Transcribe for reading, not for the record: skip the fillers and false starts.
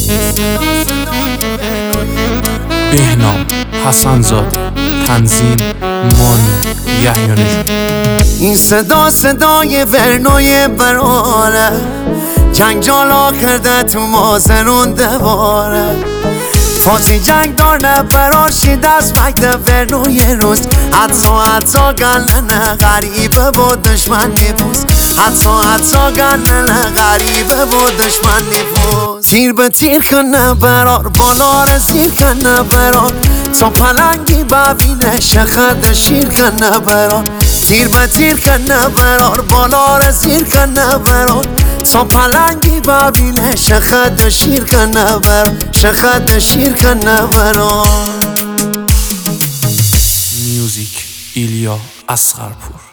بهنام حسن‌زاده، تنظیم مانی یحیی. این صدا صدای ورنوی براره، جنگجالا کرده تو مازنون دواره. فاتی جنگ دار نبرار شید از وقت ورنوی روز. حتی گلنه غریبه و دشمن نیفوز. حتی گلنه غریبه و دشمن نیفوز. تیر به تیر کنه برار، بالا رزیر کنه برار. تا پلنگی ببینه شخد شیر کنه برار. تیر به تیر کنه برار، بالا رزیر کنه برار. تا پلنگی ببینه شخد شیر کنه برار. شخد شیر کنه برار. میوزیک ایلیا اصغرپور.